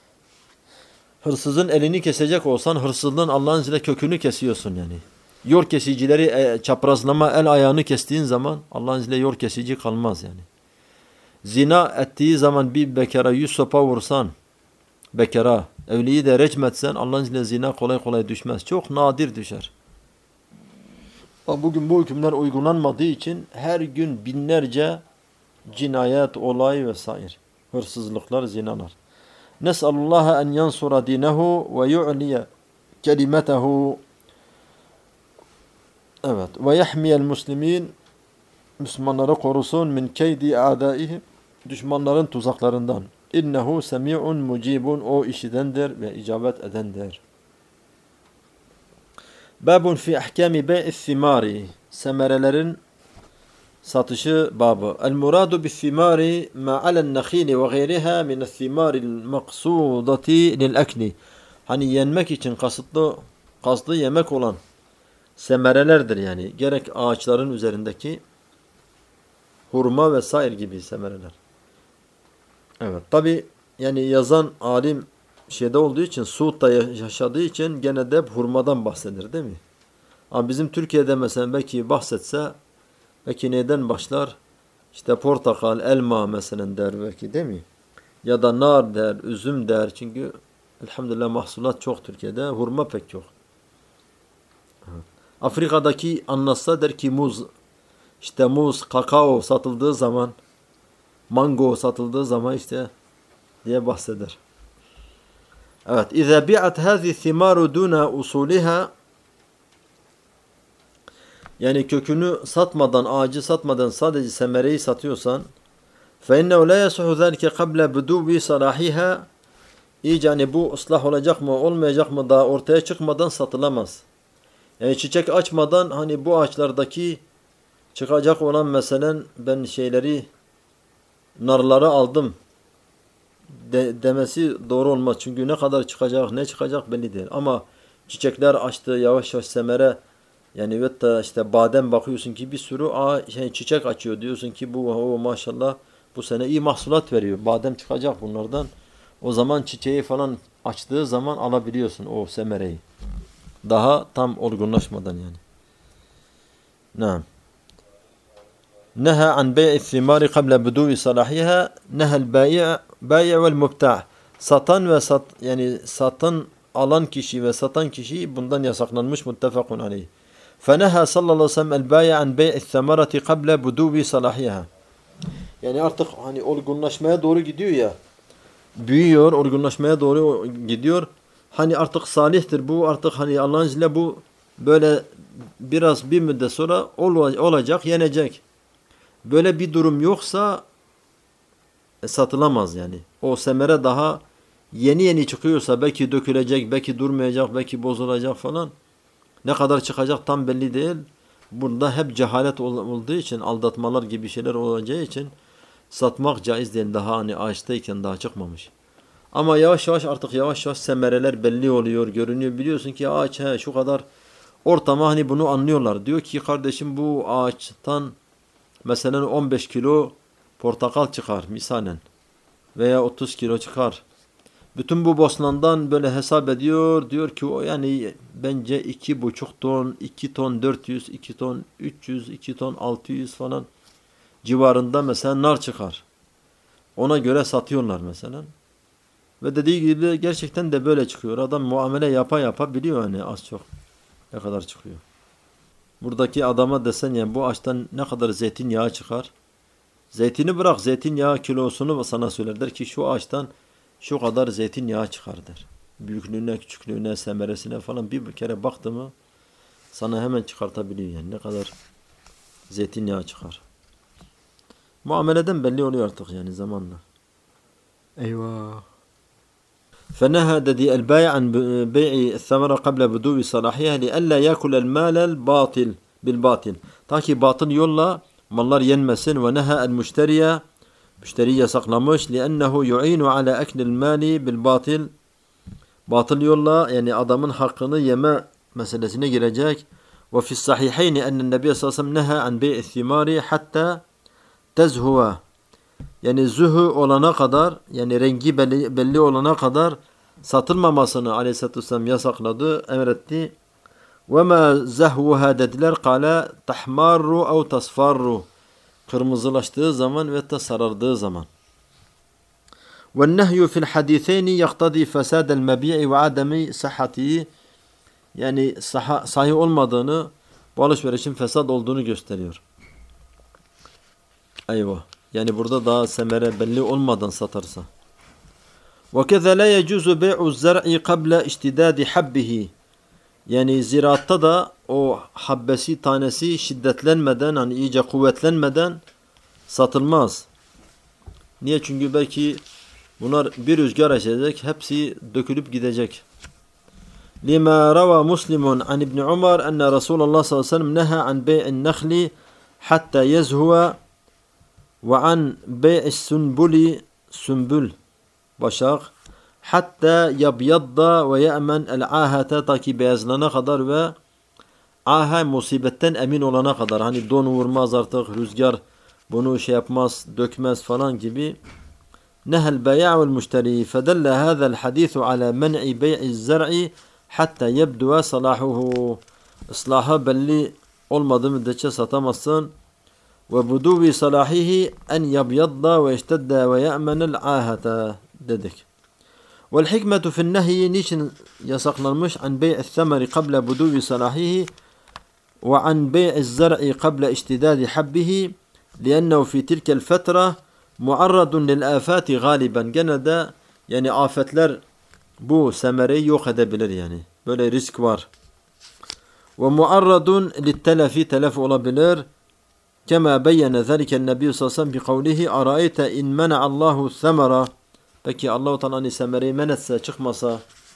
Hırsızın elini kesecek olsan hırsızlığın Allah'ın izniyle kökünü kesiyorsun yani. Yor kesicileri e, çaprazlama el ayağını kestiğin zaman Allah'ın izniyle yor kesici kalmaz yani. Zina ettiği zaman bir bekara yüz sopa vursan, bekara, evliyi de recmetsen Allah'ın izniyle zina kolay kolay düşmez. Çok nadir düşer. Ama bugün bu hükümler uygulanmadığı için her gün binlerce cinayet, olay vesaire. Hırsızlıklar, zinalar. Nes'alullaha en yansura dinehu ve yu'liye kelimetehu. Evet. Ve yahmiyel muslimin. Müslümanları korusun min keydi a'daihim. Düşmanların tuzaklarından. İnnehu semi'un mucibun. O işidendir ve icabet edendir. Babun fi ahkami bey'i's thimari. Semerelerin satışı babı. El muradu bis thimari ma alen nakhili ve gayriha min thimari maksudati lil akli. Hani yenmek için kasıtlı kasıtlı yemek olan semerelerdir yani. Gerek ağaçların üzerindeki hurma vesaire gibi semereler. Evet. Tabi yani yazan alim şeyde olduğu için, Suud'da yaşadığı için gene de hep hurmadan bahseder değil mi? Ama bizim Türkiye'de mesela belki bahsetse belki neden başlar? İşte portakal, elma mesela der belki değil mi? Ya da nar der, üzüm der. Çünkü elhamdülillah mahsulat çok Türkiye'de. Hurma pek yok. Afrika'daki anlatsa der ki muz, işte muz, kakao satıldığı zaman, mango satıldığı zaman işte diye bahseder. Evet. İza bi'at hazi thimaru duna usuliha, yani kökünü satmadan, ağacı satmadan sadece semereyi satıyorsan فَاِنَّهُ لَا يَسُحُ ذَلْكَ قَبْلَ بُدُوبِ صَلَاحِهَا, İyice hani bu ıslah olacak mı olmayacak mı daha ortaya çıkmadan satılamaz. Yani çiçek açmadan hani bu ağaçlardaki çıkacak olan mesela ben şeyleri, narları aldım de, demesi doğru olmaz. Çünkü ne kadar çıkacak ne çıkacak belli değil. Ama çiçekler açtı, yavaş yavaş semere, yani ve da işte badem bakıyorsun ki bir sürü aa, şey, çiçek açıyor, diyorsun ki bu o, maşallah bu sene iyi mahsulat veriyor. Badem çıkacak bunlardan. O zaman çiçeği falan açtığı zaman alabiliyorsun o semereyi. Daha tam olgunlaşmadan yani. Naam. Neha an bey'i thimari qabla budu'i salahiha, nehel bayi' bayi' vel mubta'. Satan ve sat, yani satan alan kişi ve satan kişi bundan yasaklanmış, muttefakun aleyh. فَنَهَا sallallahu aleyhi ve sellem el-bâye an bey'i themarati qabla budu'i salahiha. Yani artık hani olgunlaşmaya doğru gidiyor ya. Büyüyor, olgunlaşmaya doğru gidiyor. Hani artık salihtir bu, artık hani Allah'ın izniyle bu böyle biraz bir müddet sonra olacak, yenecek. Böyle bir durum yoksa e, satılamaz yani. O semere daha yeni yeni çıkıyorsa belki dökülecek, belki durmayacak, belki bozulacak falan. Ne kadar çıkacak tam belli değil. Burada hep cehalet olduğu için, aldatmalar gibi şeyler olacağı için satmak caiz değil. Daha hani ağaçtayken daha çıkmamış. Ama yavaş yavaş artık yavaş yavaş semereler belli oluyor, görünüyor. Biliyorsun ki ağaç he, şu kadar ortama hani bunu anlıyorlar. Diyor ki kardeşim bu ağaçtan mesela on beş kilo portakal çıkar misalen. Veya otuz kilo çıkar. Bütün bu bosnandan böyle hesap ediyor. Diyor ki o yani bence iki buçuk ton, iki ton dört yüz, iki ton üç yüz, iki ton altı yüz falan civarında mesela nar çıkar. Ona göre satıyorlar mesela. Ve dediği gibi gerçekten de böyle çıkıyor. Adam muamele yapa yapa biliyor hani az çok ne kadar çıkıyor. Buradaki adama desen yani bu ağaçtan ne kadar zeytinyağı çıkar? Zeytini bırak, zeytinyağı kilosunu sana söyler. Der ki şu ağaçtan şu kadar zeytinyağı çıkar der. Büyüklüğüne, küçüklüğüne, semeresine falan bir kere baktı mı sana hemen çıkartabiliyor yani ne kadar zeytinyağı çıkar. Muameleden belli oluyor artık yani zamanla. Eyvah. فنهى ددي البائع عن بيع الثمرة قبل بدو صلاحها لئلا يأكل المال الباطل بالباطل. Ta ki batıl yolla mallar yenmesin. Ve neha el müşteriye, müşteri yasaklamış. لأنه يعين على أكل المال بالباطل. Batıl yolla yani adamın hakkını yeme meselesine girecek. Ve fi sahihayn en Nebi sallallahu aleyhi ve sellem neha an bey'i thimari hatta tezhuva. Yani zühü olana kadar, yani rengi belli, belli olana kadar satılmamasını aleyhissalatü vesselam yasakladı, emretti. وَمَا زَهْوُهَا dediler. قَالَ تَحْمَارُّ اَوْ تَصْفَارُّ Kırmızılaştığı zaman ve de sarardığı zaman. وَالنَّهْيُ فِي الْحَدِيثَيْنِ يَقْتَضِي فَسَادَ الْمَبِيعِ وَعَدَمِ صَحَّتِهِ Yani sah sahih olmadığını, bu alışverişin fesat olduğunu gösteriyor. Eyvah. Yani burada daha semere belli olmadan satarsa. وَكَذَا لَا يَجُوزُ بَيْعُ الزَّرْعِ قَبْلَ اِشْتِدَادِ حَبِّهِ Yani ziraatta da o habbesi, tanesi şiddetlenmeden, hani iyice kuvvetlenmeden satılmaz. Niye? Çünkü belki bunlar bir rüzgar esecek, hepsi dökülüp gidecek. لِمَا رَوَى مُسْلِمٌ عَنْ اِبْنِ عُمَرْ اَنَّ رَسُولَ اللّٰهِ sallallahu aleyhi ve sellem neha an bey'in nehli hatta yezhuva ve an bey'is sunbuli sümbül başak hatta yabyadda ve ye'men el-ahate ta ki beyazlana kadar ve aha musibetten emin olana kadar. Hani don vurmaz artık, rüzgar bunu şey yapmaz, dökmez falan gibi. Nehel bey'a vel müşteri fedelle hâzel hadîthu ala men'i bey'iz zer'i hatta yebdu'a salahuhu. Islahı belli olmadığı müddetçe satamazsın. Ve buduvi salahihi en yabyadda ve iştedde ve ye'menel ahata dedik. Vel hikmetu fin nehyi niçin yasaklanmış? An bey'i's semeri qabla buduvi salahihi ve an bey'i's zar'i qabla iştidadi habbihi li'ennehu fi tilkel fetre muarradun lil afati galiben. Genelde yani afetler bu semereyi yok edebilir yani. Böyle risk var. Ve muarradun littelefi telef olabilir. Kema beyyene zeliken Nebi sallallahu aleyhi ve sellem bi kavlihi araeyte in mena'allahu semera. Peki Allah-u Teala hani semereyi men etse, çıkmasa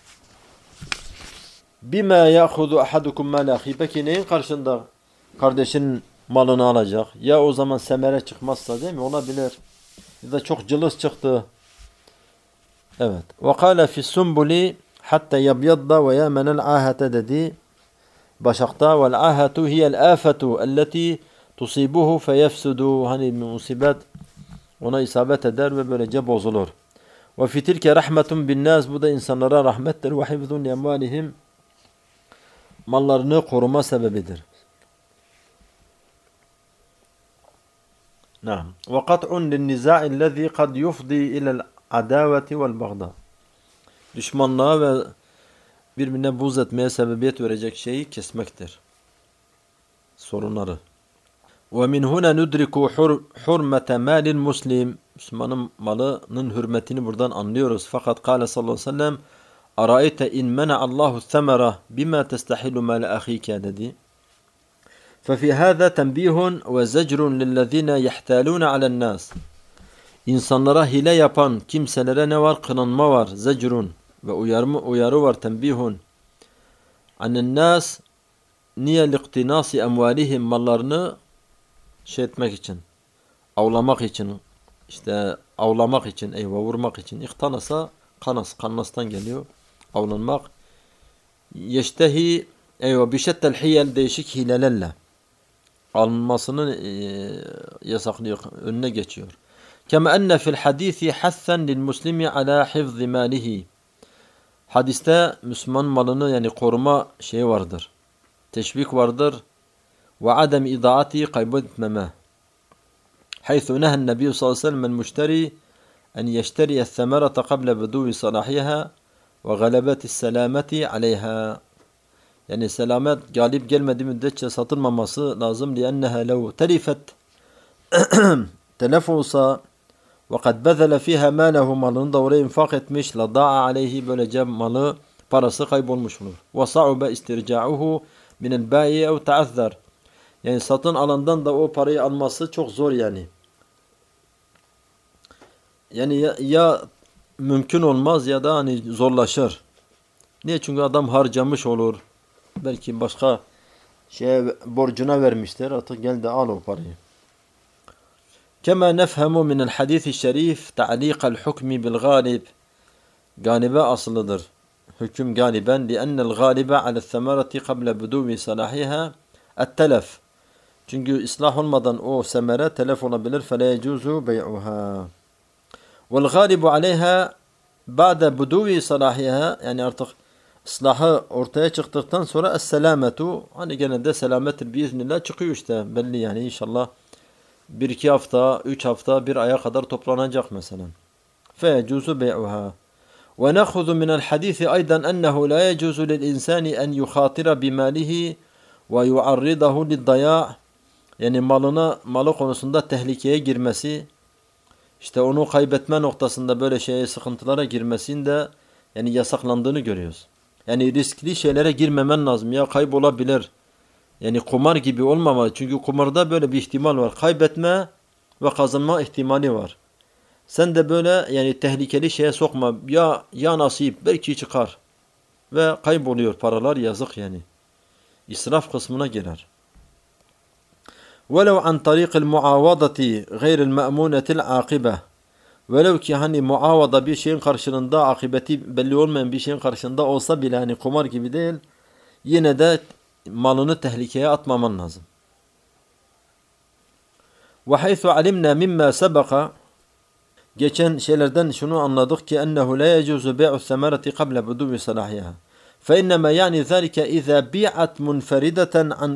bima ya'khudu ahadukum mal ahi. Peki neyin karşında kardeşinin malını alacak? Ya o zaman semere çıkmazsa değil mi? Olabilir. Ya da çok cılız çıktı. Evet. Ve kâle fi's-sumbuli hatta yabyadda ve yâmenel âhete dedi. Başakta vel âhetu hiyel âfetu elleti tusibuhu feyefsudu. Hani musibet ona isabet eder ve böylece bozulur. Ve fi tilke rahmetun bin nas. Bu da insanlara rahmettir. Ve hifzun emvalihim. Mallarını koruma sebebidir. Naam. Ve kat'un lin nizâ'illezî kad yufdi ilel adaveti vel bagda. Düşmanlığa ve birbirine buz etmeye sebebiyet verecek şeyi kesmektir. Sorunları. Ve min huna nudriku hurmete malil muslim. Müslümanın malının hürmetini buradan anlıyoruz. Fakat kâle sallallahu aleyhi ve sellem araeyte in mena'allahu semera bima testahilu mal ahike dedi. ففي هذا تنبيه وزجر للذين يحتالون على الناس. İnsanlara hile yapan kimselere ne var? Kınanma var. Zecrun. Ve uyarı, uyarı var. Tembihun. Annen nas niye liqtinasi emvalihim, mallarını şey etmek için. Avlamak için. İşte avlamak için. Eyvah vurmak için. İhtanasa kanas. Kannastan geliyor. Avlanmak. Yeştehi eyvah bişettel hiyel, değişik hilelerle alınmasını e, yasaklıyor. Önüne geçiyor. Kema enne fil hadisi hassen lil muslimi ala hifzi malihi. Hadiste Müslüman malını yani koruma şeyi vardır. Teşvik vardır. Ve adem idaati kaybetmeme. Haythu nehen Nebi sallallahu aleyhi ve sellem el müşteri en yeşteriye semerete kable beduvi salahiha ve galebeti selameti aleyha. Yani selamet galip gelmediği müddetçe satılmaması lazım. لِأَنَّهَا لَوْ تَلِفَتْ telef olsa وَقَدْ بَذَلَ فِيهَا مَالَهُ, malını da oraya infak etmiş. لَضَاعَ عَلَيْهِ, böylece malı, parası kaybolmuş olur. وَصَعُبَ اِسْتِرْجَعُهُ مِنَ الْبَاءِ اَوْ تَعَذَّرْ. Yani satın alandan da o parayı alması çok zor yani. Yani ya, ya mümkün olmaz ya da hani zorlaşır. Niye? Çünkü adam harcamış olur. Belki başka şeye borcuna vermiştir. Artık gel de al o parayı. Kema nefhemu minel hadisi şerif ta'liqal hukmi bil galib. Galibe asılıdır. Hüküm galiben li'ennel galibe alel semereti kable buduvi salahiha et-telef. Çünkü ıslah olmadan o semere telef olabilir. Fele yecuzu bey'uha. Vel galibu aleyha ba'de buduvi salahiha, yani artık ıslahı ortaya çıktıktan sonra es-selametu, hani genelde selamettir biiznillah çıkıyor işte belli yani inşallah bir iki hafta, üç hafta, bir aya kadar toplanacak mesela. Feyecuzu bey'uha. Ve ne'khuzu minel hadisi aydan ennehu la yecuzu lil insani en yukhatira bimalihi ve yuarridahu lid-daya'. Yani malına, malı konusunda tehlikeye girmesi, işte onu kaybetme noktasında böyle şeye, sıkıntılara girmesinde yani yasaklandığını görüyoruz. Yani riskli şeylere girmemen lazım. Ya kaybolabilir. Yani kumar gibi olmamalı. Çünkü kumarda böyle bir ihtimal var. Kaybetme ve kazanma ihtimali var. Sen de böyle yani tehlikeli şeye sokma. Ya ya nasip belki çıkar. Ve kayboluyor paralar, yazık yani. İsraf kısmına girer. وَلَوْ عَنْ طَرِيقِ الْمُعَاوَضَةِ غَيْرِ الْمَأْمُونَةِ الْعَاقِبَةِ. Velev ki hani muavada bir şeyin karşılığında, akıbeti belli olmayan bir şeyin karşılığında olsa bile, hani kumar gibi değil, yine de malını tehlikeye atmaman lazım. وَحَيْثُ عَلِمْنَا مِمَّا سَبَقَ. Geçen şeylerden şunu anladık ki اَنَّهُ لَا يَجُوزُ بَيْعُ الثَّمَرَةِ قَبْلَ بُدُوِّ صَلَاحِهَا فَاِنَّمَا يَعْنِ ذَلِكَ اِذَا بِيعَتْ مُنْفَرِدَةً عَنْ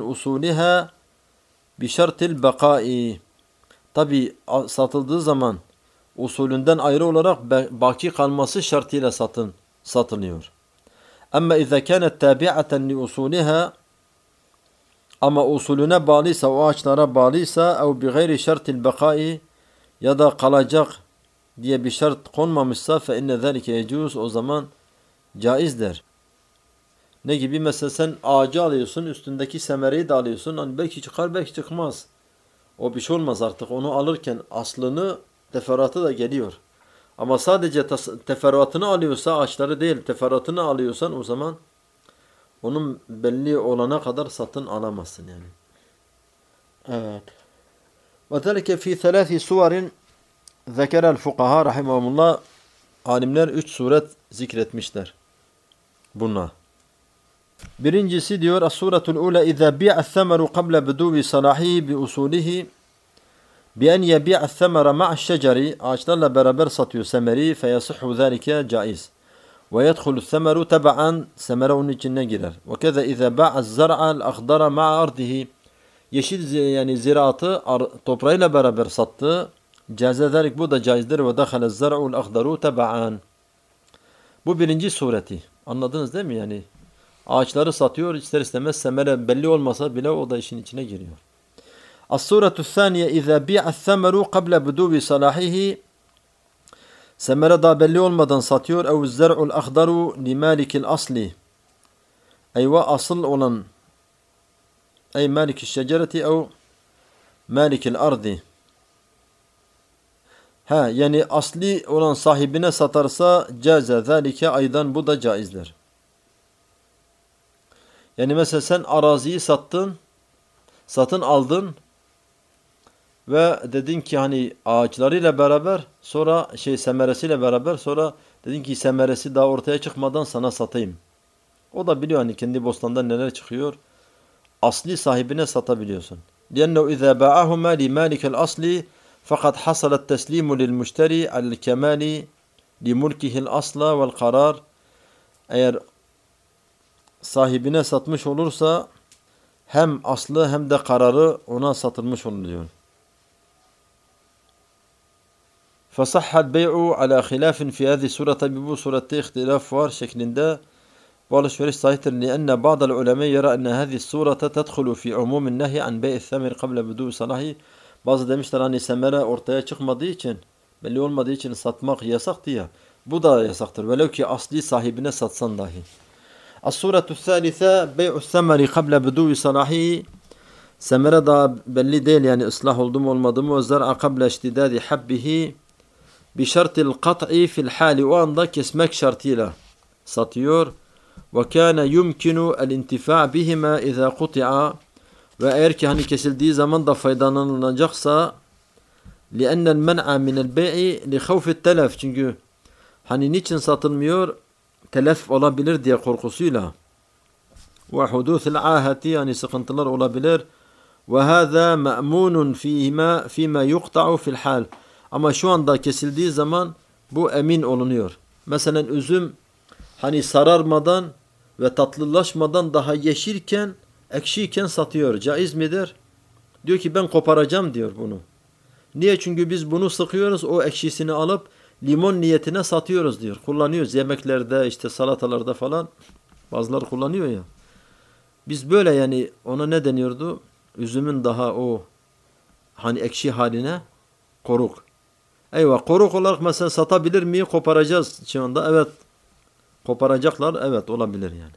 اُصُولِهَا بِشَرْطِ الْبَقَاءِ. Tabi satıldığı zaman usulünden ayrı olarak baki kalması şartıyla satın satılıyor. Ama اذا كانت تابعة لأصولها ama usulüne bağlıysa, o ağaçlara bağlıysa او بغير شرط البقاء ya da kalacak diye bir şart konmamışsa فإن ذلك يجوز, o zaman caizdir. Ne gibi? Mesela sen ağacı alıyorsun, üstündeki semereyi de alıyorsun. Hani belki çıkar, belki çıkmaz. O bir şey olmaz artık. Onu alırken aslını, teferruatı da geliyor. Ama sadece teferruatını alıyorsa, ağaçları değil, teferruatını alıyorsan o zaman onun belli olana kadar satın alamazsın yani. Evet. وَذَلِكَ فِي ثَلَاثِ سُوَرٍ ذَكَرَ الْفُقَهَا rahimahumullah. Alimler üç suret zikretmişler buna. Birincisi diyor Es-Suretul Ula اِذَا بِيعَ الثَّمَرُ قَبْلَ بِدُوِ صَلَاحِهِ بِأُصُولِهِ بِأَنْ يَبِيعَ الثَّمَرَ مَعَ الشَّجَرِ, ağaçlarla beraber satıyor semeri, فَيَصِحُّ ذَلِكَ caiz. وَيَدْخُلُ الثَّمَرُ تَبَعًا, semere onun içine girer. وَكَذَا اِذَا بَاعَ الزَّرْعَ الْأَخْضَرَ مَعَ أَرْضِهِ, yeşil yani ziraatı toprağıyla beraber sattı. Caze ذَلِكَ, bu da caizdir. وَدَخَلَ الزَّرْعُ الْأَخْضَرُ تَبَعًا. Bu birinci sureti. Anladınız değil mi yani? Ağaçları satıyor, ister istemez semere belli olmasa bile o da işin içine giriyor. As-Suretu Thaniye اِذَا بِيعَ الثَّمَرُ قَبْلَ بُدُوِ صَلَاحِهِ, semere daha belli olmadan satıyor. اَوْ الزَّرْعُ الْأَخْضَرُ لِمَالِكِ الْأَصْلِ, eyvah asıl olan, ey malik şecereti ev malikil ardi. Ha yani asli olan sahibine satarsa caze zalike, aydan bu da caizdir. Yani mesela sen araziyi sattın, satın aldın ve dedin ki hani ağaçlarıyla beraber, sonra şey semeresiyle beraber, sonra dedin ki semeresi daha ortaya çıkmadan sana satayım. O da biliyor hani kendi bostandan neler çıkıyor. Asli sahibine satabiliyorsun. لأنه إذا باعهما لمالك الأصل فقد حصل التسليم للمشتري على الكمال لملكه الأصل والقرار. Eğer sahibine satmış olursa hem aslı hem de kararı ona satılmış oluyor. فصح البيع على خلاف في هذه السورة, tabi bu surette ihtilaf var şeklinde. Bu alışveriş sahihtir. لأن بعض العلماء يرى أن هذه السورة تدخل في عموم النهي عن بيع الثمر قبل بدو صلاحه. Bazı demişler hani semere ortaya çıkmadığı için, belli olmadığı için satmak yasaktı ya. Bu da yasaktır. Velev ki asli sahibine satsan dahi. As-Suretu Thalitha bey'u themeri qabla budu'i salahi. Semere daha belli değil yani ıslah oldu mu olmadı mı. Zer'a qabla iştidadi habbihi bi şartil kat'i fil hali. O anda kesmek şartıyla satıyor. Ve kana yumkinu el-intifa' bihima iza quti'a. Ve eğer ki hani kesildiği zaman da faydalanılacaksa لِأَنَّ الْمَنْعَ مِنَ الْبَيْعِ لِخَوْفِ التَّلَفِ. Çünkü hani niçin satılmıyor? Telef olabilir diye korkusuyla. وَحُدُوثِ الْعَاهَةِ, yani sıkıntılar olabilir. وَهَذَا مَأْمُونٌ فِيهِمَا فِيمَا يُقْطَعُ فِي الْحَالِ. Ama şu anda kesildiği zaman bu emin olunuyor. Mesela üzüm hani sararmadan ve tatlılaşmadan daha yeşilken, ekşiyken satıyor. Caiz midir? Diyor ki ben koparacağım diyor bunu. Niye? Çünkü biz bunu sıkıyoruz, o ekşisini alıp limon niyetine satıyoruz diyor. Kullanıyoruz yemeklerde, işte salatalarda falan. Bazıları kullanıyor ya. Biz böyle yani ona ne deniyordu? Üzümün daha o hani ekşi haline koruk. Eyvah, koruk olarak mesela satabilir miyi? Koparacağız şu anda. Evet. Koparacaklar. Evet, olabilir yani.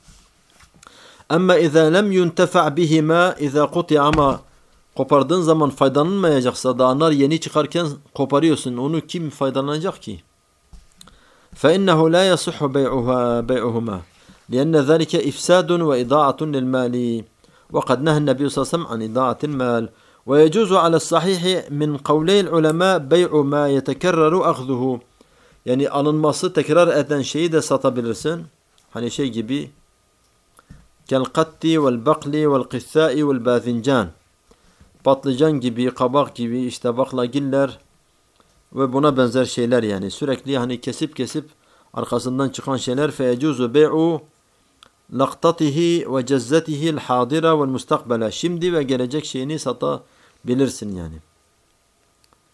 Ama اِذَا لَمْ يُنْتَفَعْ بِهِمَا اِذَا قُطِعَ, ama kopardığın zaman faydalanmayacaksa, daha nar yeni çıkarken koparıyorsun. Onu kim faydalanacak ki? فَاِنَّهُ لَا يَصُحُ بَيْعُهُمَا لِأَنَّ ذَلِكَ اِفْسَادٌ وَاِضَاعَةٌ لِلْمَالِ وَقَدْ نَهَى النَّبِيُّ صَلَّى اللّٰهُ عَلَيْهِ وَسَلَّمْ عَنْ اِضَاعَةِ الْمَالِ وَيَجُوزُ عَلَى الصَّحِيحِ مِنْ قَوْلَيِ الْعُلَمَاءِ بَيْعُ مَا يَتَكَرَّرُ أَخْذُهُ. Yani alınması tekrar eden şeyi de satabilirsin. Hani şey gibi كَالْقَتِّ وَالْبَقْلِ وَالْقِثَّاءِ وَالْبَاذِنْجَانِ, patlıcan gibi, kabak gibi, işte baklagiller ve buna benzer şeyler yani. Sürekli hani kesip kesip arkasından çıkan şeyler. فَيَجُوزُ بَيْعُ لَقْطَتِهِ وَجَزَّتِهِ الْحَاضِرَ وَالْمُسْتَقْبَلَ. Şimdi ve gelecek şeyini satabilirsin yani.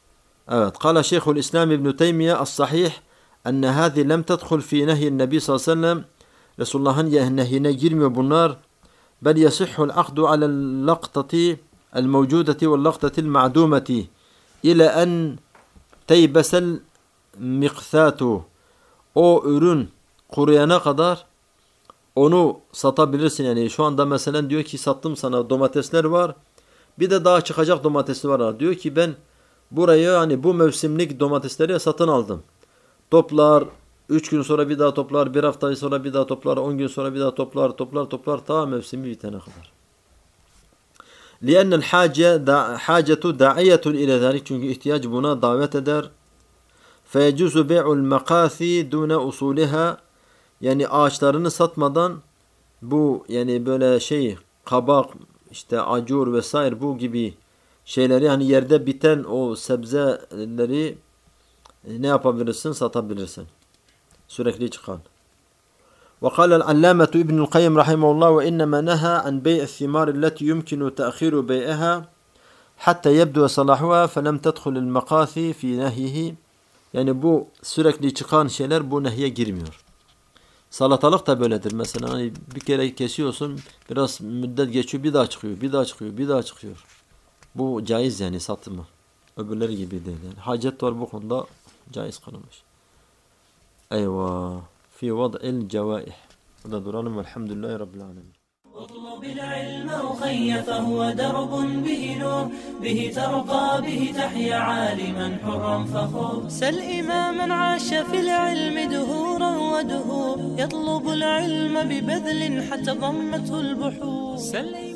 Evet. Kala Şeyhül İslam İbn Teymiye as-sahih enne hâzi lem tedhul fî nehyin nebi sallallahu aleyhi ve sellem. Resulullah'ın nehyine girmiyor bunlar. Bel yasihhul akdu alel laqtati el mevcudeti vel laqtatil ma'dumeti ile en teybesel miqthatu. O ürün kuruyana kadar onu satabilirsin. Yani şu anda mesela diyor ki sattım sana domatesler var. Bir de daha çıkacak domatesi var. Diyor ki ben burayı hani bu mevsimlik domatesleri satın aldım. Toplar, üç gün sonra bir daha toplar, bir hafta sonra bir daha toplar, on gün sonra bir daha toplar, toplar, toplar ta mevsimi bitene kadar. لِأَنَّ الْحَاجَةُ دَاعِيَةٌ اِلَى ذَلِكَ. Çünkü ihtiyaç buna davet eder. فَيَجُزُ بَيْعُ الْمَقَاثِ دُونَ اُصُولِهَا. Yani ağaçlarını satmadan bu yani böyle şey kabak, işte acur vesaire bu gibi şeyleri hani yerde biten o sebzeleri ne yapabilirsin? Satabilirsin. Sürekli çıkan. وقال العلامة ابن القيم رحمه الله وإنما نهى عن بيع الثمار التي يمكن تأخير بيعها حتى يبدو صلاحها فلم تدخل المقاثي في نهيه. Yani bu sürekli çıkan şeyler bu nehye girmiyor. Salatalık da böyledir. Mesela hani bir kere kesiyorsun, biraz müddet geçiyor, bir daha çıkıyor, bir daha çıkıyor, bir daha çıkıyor. Bu caiz yani satımı. Öbürleri gibi değil. Yani hacet var bu konuda caiz kılınmış. Eyvah. Fi vad'il cevaih. Burada duralım. Velhamdülillahi Rabbil alemin. اطلب العلم أخي فهو درب به نور به ترقى به تحيا عالما حرا فخور سل إماما عاش في العلم دهورا ودهور يطلب العلم ببذل حتى ضمته البحور سل